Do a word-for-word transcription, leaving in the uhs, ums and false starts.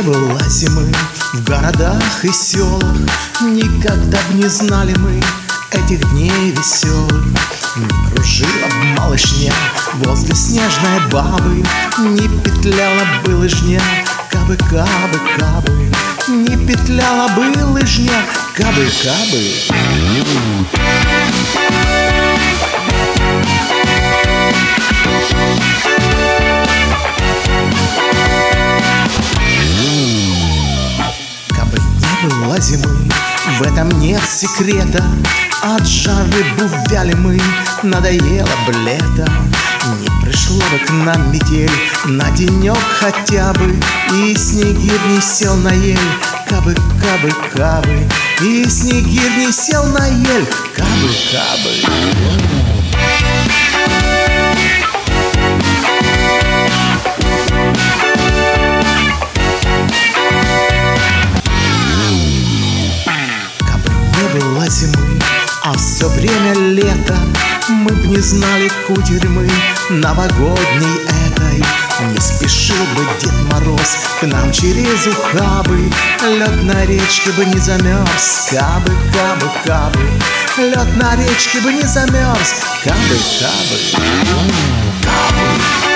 было зимы в городах и селах, никогда б не знали мы этих дней веселых. Не кружила б малышня возле снежной бабы, не петляла бы лыжня, кабы, кабы, кабы. Не петляла бы лыжня, кабы, кабы. Кабы не было зимы, в этом нет секрета. От жары бы увяли мы, надоело б лето. Не пришло бы к нам метель на денек хотя бы, и снегирь не сел на ель, кабы, кабы, кабы. И снегирь не сел на ель, кабы, кабы. Было зимы, а все время лето, мы б не знали кутерьмы новогодней этой. Не спешил бы Дед Мороз к нам через ухабы, лед на речке бы не замерз, кабы, кабы, кабы. Лед на речке бы не замерз, кабы, кабы, кабы.